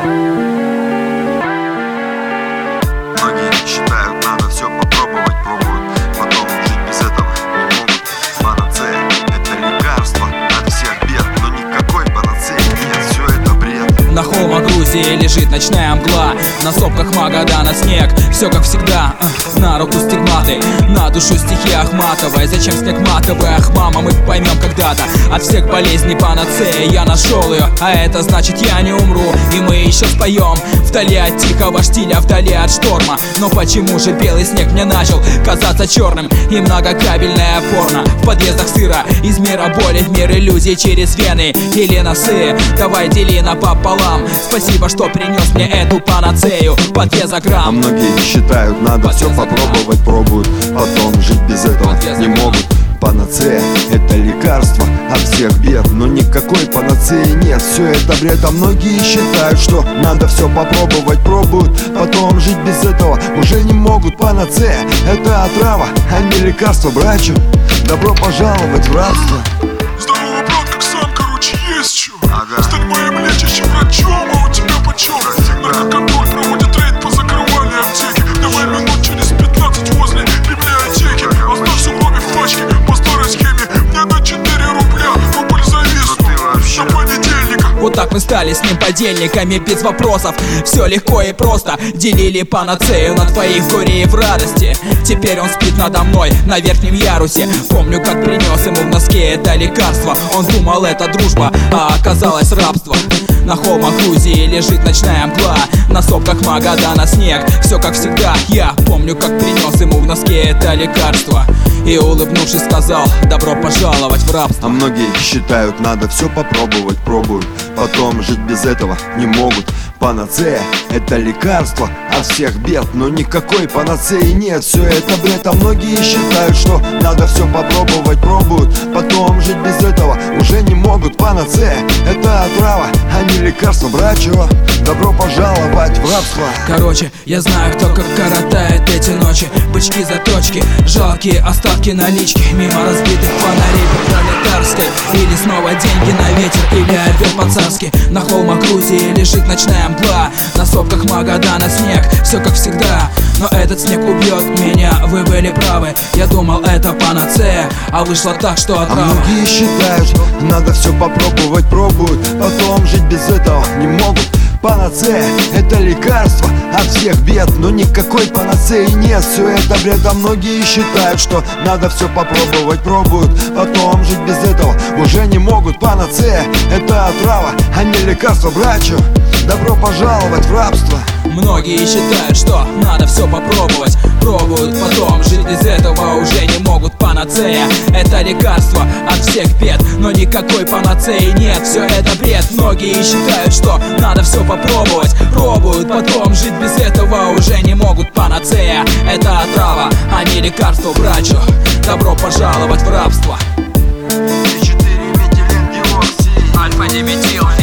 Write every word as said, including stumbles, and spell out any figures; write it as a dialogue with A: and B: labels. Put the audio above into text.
A: Многие считают, надо все попробовать, пробуют, потом жить без этого не могут. Панацея — это лекарство от всех бед, но никакой панацеи нет, все это бред.
B: На холмах Грузии лежит ночная мгла, на сопках Магадана снег. Все как всегда, на руку стигматы, на душу стихи Ахматовой. Зачем снег матовый? Ах, мама, мы поймем когда-то. От всех болезней панацея, я нашел ее, а это значит, я не умру. И мы еще споем вдали от тихого штиля, вдали от шторма. Но почему же белый снег мне начал казаться черным? И многокабельная порно в подъездах сыра, из мира боли в мир иллюзий через вены или носы. Давай дели напополам. Спасибо, что принес мне эту панацею по две за грамм.
A: А многие считают, надо все попробовать, пробуют, потом жить без этого не могут. Панацея — это лекарство от всех бед, но никакой панацеи нет, все это бред. А многие считают, что надо все попробовать, пробуют, потом жить без этого уже не могут. Панацея — это отрава, а не лекарство, братчу. Добро пожаловать в рабство.
C: Здорово, брат, как сам, короче, есть чё.
A: Ага.
C: Стань моим лечащим врачом, а у тебя почем? Наркоконтроль проводит рейд по закрыванию аптеки. Давай минут через пятнадцать возле библиотеки. Оставь сугробе в пачке по старой схеме. Мне на четыре рубля рубль завис до понедельника.
B: Вот так мы стали с ним подельниками без вопросов. Все легко и просто, делили панацею на твоих горе и в радости. Теперь он спит надо мной на верхнем ярусе. Помню, как принес ему в носке это лекарство. Он думал, это дружба, а оказалось рабство. На холмах Грузии лежит ночная мгла, на сопках Магадана снег. Все как всегда, я помню, как принес ему в носке это лекарство. И улыбнувшись сказал, добро пожаловать в рабство.
A: А многие считают, надо все попробовать, пробуют, потом жить без этого не могут. Панацея — это лекарство от всех бед, но никакой панацеи нет, все это бред. А многие считают, что надо все попробовать, пробуют, потом жить без этого уже не могут. Панацея — это отрава, а не лекарство, братья. Добро пожаловать в рабство.
B: Короче, я знаю, кто как коротает эти ночи. Бычки заточки, жалкие остатки налички, мимо разбитых фонарей по пролетарской. Или снова деньги на ветер, или обед по-царски. На холмах Грузии лежит ночная мгла, на сопках Магадана снег. Все как всегда, но этот снег убьет меня. Вы были правы, я думал, это панацея, а вышло так, что отрава.
A: А многие считают, надо все попробовать, пробуют, потом жить без этого не могут. Панацея — это лекарство от всех бед, но никакой панацеи нет, все это бред. А многие считают, что надо все попробовать, пробуют, потом жить без этого уже не могут. Панацея — это отрава, а не лекарство, братья. Добро пожаловать в рабство.
B: Многие считают, что надо все попробовать, пробуют, потом жить без этого уже не могут. Панацея — это лекарство от всех бед, но никакой панацеи нет, все это бред. Многие считают, что надо все попробовать, пробуют, потом жить без этого уже не могут. Панацея — это отрава, а не лекарство, братья. Добро пожаловать в рабство.
A: четыре метилен диоксид,
B: альфа-диметил.